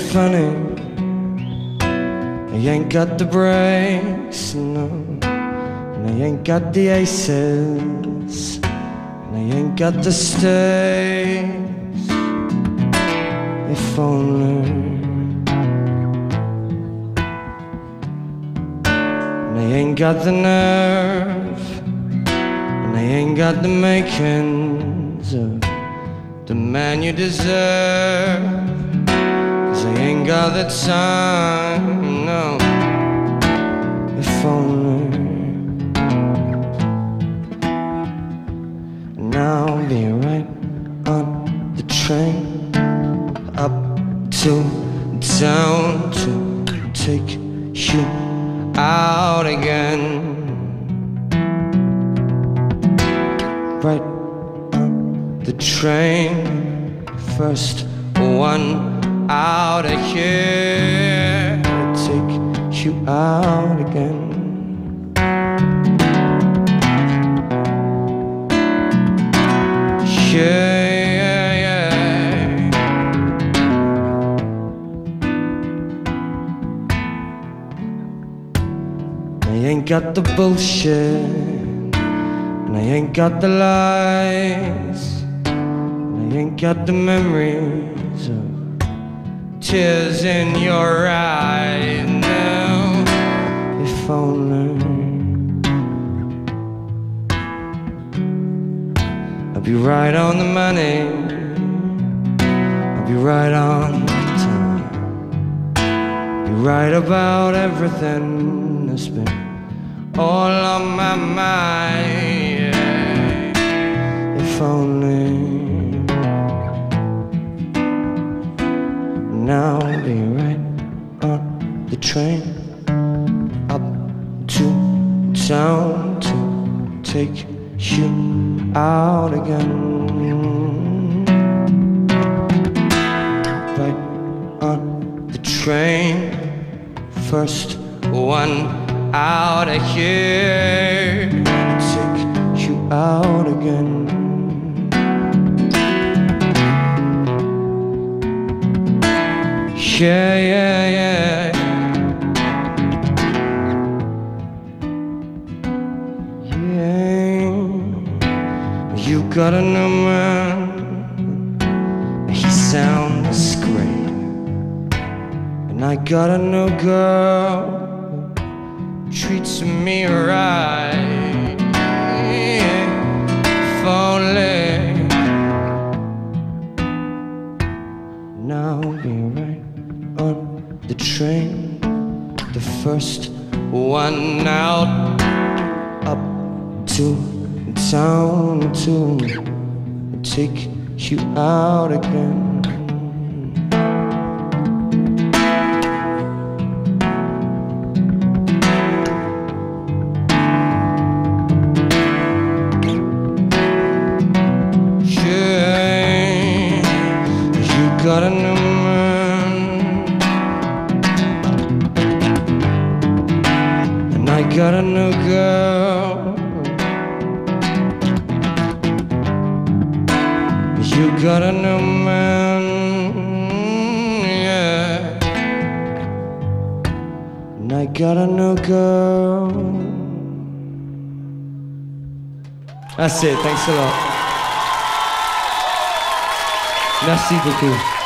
funny. I ain't got the brakes, no, and I ain't got the aces, and I ain't got the stakes. If only. And I ain't got the nerve, and I ain't got the makings of the man you deserve. 'Cause I ain't got the time, no. If only. And I'll be right on the train up to town to take you out again. Right on the train, first one out of here to take you out again. Yeah, yeah. I ain't got the bullshit, and I ain't got the lies, and I ain't got the memories of tears in your eyes now. If only. I'll be right on the money, I'll be right on time, I'll be right about everything that's been all on my mind. If only. Now I'll be right on the train up to town to take you out again. Right on the train, first one out of here to take you out again. Yeah, yeah, yeah. Yeah. You got a new man, he sounds great. And I got a new girl, treats me right. If only. Now I'll be right on the train, the first one out, up to town to take you out again. Yeah, you got a new man, and I got a new girl. You got a new man, yeah, and I got a new girl. That's it, thanks a lot. Merci beaucoup.